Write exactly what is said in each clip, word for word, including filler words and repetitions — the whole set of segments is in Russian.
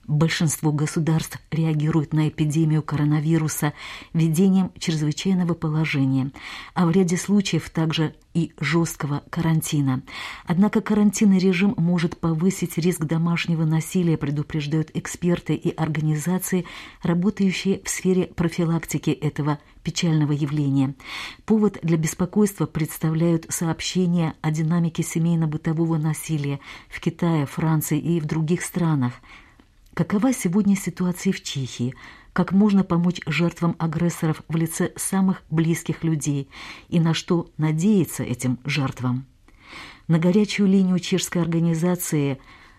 Большинство государств реагируют на эпидемию коронавируса введением чрезвычайного положения, а в ряде случаев также и жесткого карантина. Однако карантинный режим может повысить риск домашнего насилия, предупреждают эксперты и организации, работающие в сфере профилактики этого печального явления. Повод для беспокойства представляют сообщения о динамике семейно-бытового насилия в Китае, Франции и в других странах. Какова сегодня ситуация в Чехии? Как можно помочь жертвам агрессоров в лице самых близких людей? И на что надеяться этим жертвам? На горячую линию чешской организации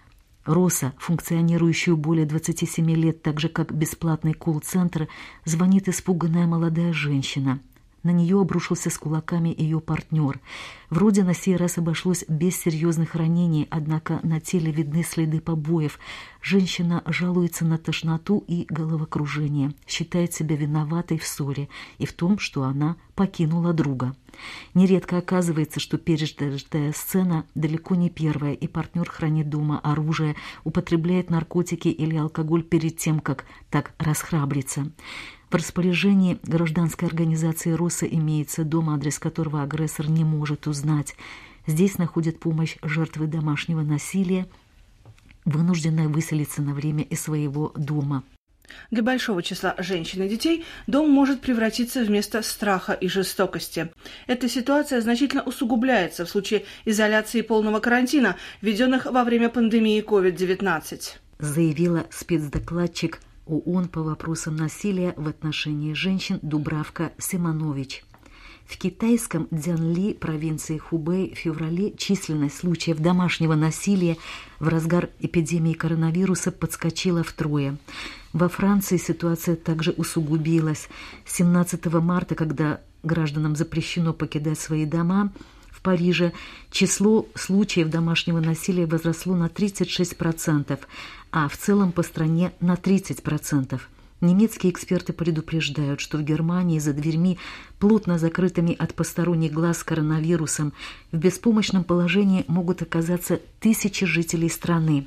«Роса», функционирующую более двадцати семи лет, так же как бесплатный колл-центр, звонит испуганная молодая женщина. На нее обрушился с кулаками ее партнер. Вроде на сей раз обошлось без серьезных ранений, однако на теле видны следы побоев. Женщина жалуется на тошноту и головокружение, считает себя виноватой в ссоре и в том, что она покинула друга. Нередко оказывается, что пережитая сцена далеко не первая, и партнер хранит дома оружие, употребляет наркотики или алкоголь перед тем, как так расхрабриться. В распоряжении гражданской организации «Роса» имеется дом, адрес которого агрессор не может узнать. Здесь находят помощь жертвы домашнего насилия, вынужденная выселиться на время из своего дома. Для большого числа женщин и детей дом может превратиться в место страха и жестокости. Эта ситуация значительно усугубляется в случае изоляции и полного карантина, введенных во время пандемии ковид девятнадцать. Заявила спецдокладчик ООН по вопросам насилия в отношении женщин Дубравка Симонович. В китайском Дзянли, провинции Хубэй, в феврале численность случаев домашнего насилия в разгар эпидемии коронавируса подскочила втрое. Во Франции ситуация также усугубилась. семнадцатого марта, когда гражданам запрещено покидать свои дома, в Париже число случаев домашнего насилия возросло на тридцать шесть процентов, а в целом по стране на тридцать процентов. Немецкие эксперты предупреждают, что в Германии за дверьми, плотно закрытыми от посторонних глаз коронавирусом, в беспомощном положении могут оказаться тысячи жителей страны.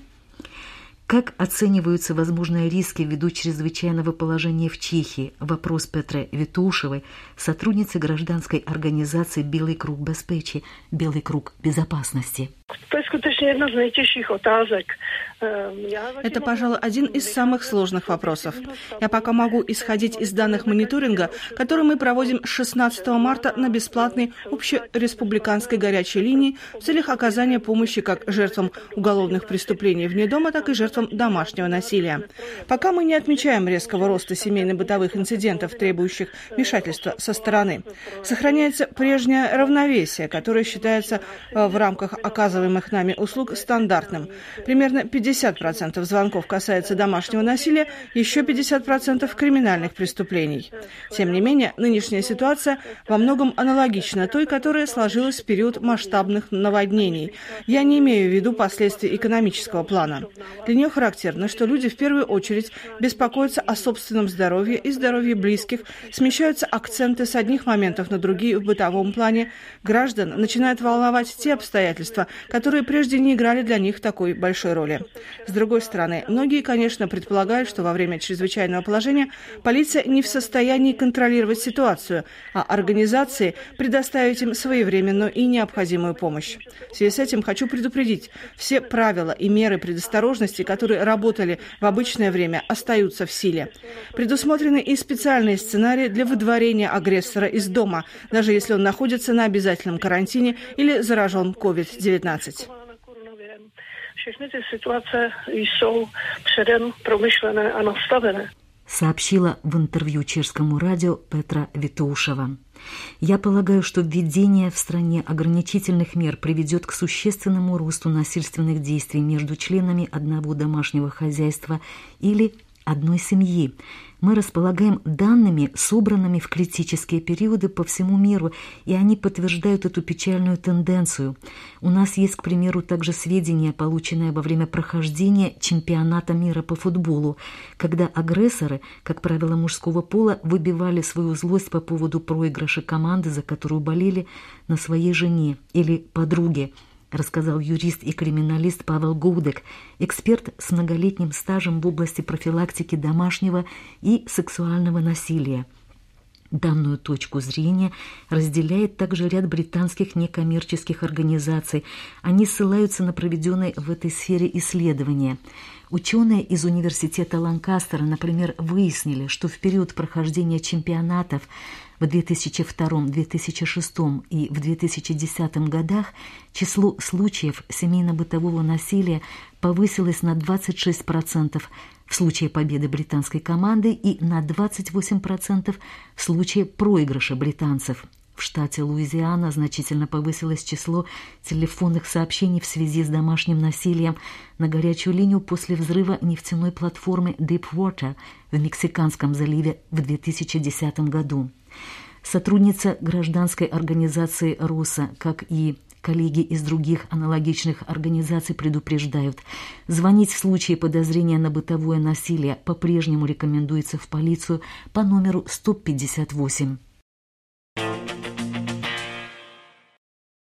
Как оцениваются возможные риски ввиду чрезвычайного положения в Чехии? Вопрос Петры Витушевой, сотрудницы гражданской организации «Белый круг безпечи», «Белый круг безопасности. Это, пожалуй, один из самых сложных вопросов. Я пока могу исходить из данных мониторинга, который мы проводим с шестнадцатого марта на бесплатной общереспубликанской горячей линии в целях оказания помощи как жертвам уголовных преступлений вне дома, так и жертвам домашнего насилия. Пока мы не отмечаем резкого роста семейно-бытовых инцидентов, требующих вмешательства со стороны. Сохраняется прежнее равновесие, которое считается в рамках оказываемых нами услуг стандартным. Примерно пятьдесят процентов звонков касается домашнего насилия, еще пятьдесят процентов криминальных преступлений. Тем не менее, нынешняя ситуация во многом аналогична той, которая сложилась в период масштабных наводнений. Я не имею в виду последствий экономического плана. Для нее характерно, что люди в первую очередь беспокоятся о собственном здоровье и здоровье близких, смещаются акценты с одних моментов на другие в бытовом плане. Граждан начинают волновать те обстоятельства, которые прежде не играли для них такой большой роли. С другой стороны, многие, конечно, предполагают, что во время чрезвычайного положения полиция не в состоянии контролировать ситуацию, а организации предоставить им своевременную и необходимую помощь. В связи с этим хочу предупредить, все правила и меры предосторожности, которые работали в обычное время, остаются в силе. Предусмотрены и специальные сценарии для выдворения агрессора из дома, даже если он находится на обязательном карантине или заражен ковид девятнадцать. Všechny ty situace jsou předem promyšlené a nastavené. Сообщила в интервью чешскому радио Петра Витушева. Я полагаю, что введение в стране ограничительных мер приведет к существенному росту насильственных действий между членами одного домашнего хозяйства или одной семьи. Мы располагаем данными, собранными в критические периоды по всему миру, и они подтверждают эту печальную тенденцию. У нас есть, к примеру, также сведения, полученные во время прохождения чемпионата мира по футболу, когда агрессоры, как правило, мужского пола, выбивали свою злость по поводу проигрыша команды, за которую болели, на своей жене или подруге. рассказал юрист и криминалист Павел Гудек, эксперт с многолетним стажем в области профилактики домашнего и сексуального насилия. Данную точку зрения разделяет также ряд британских некоммерческих организаций. Они ссылаются на проведенные в этой сфере исследования. Ученые из университета Ланкастера, например, выяснили, что в период прохождения чемпионатов в две тысячи втором — две тысячи шестом и в две тысячи десятом годах число случаев семейно-бытового насилия повысилось на двадцать шесть процентов в случае победы британской команды и на двадцать восемь процентов в случае проигрыша британцев. В штате Луизиана значительно повысилось число телефонных сообщений в связи с домашним насилием на горячую линию после взрыва нефтяной платформы Deepwater в Мексиканском заливе в две тысячи десятом году. Сотрудница гражданской организации «Роса», как и коллеги из других аналогичных организаций, предупреждают, звонить в случае подозрения на бытовое насилие по-прежнему рекомендуется в полицию по номеру сто пятьдесят восемь.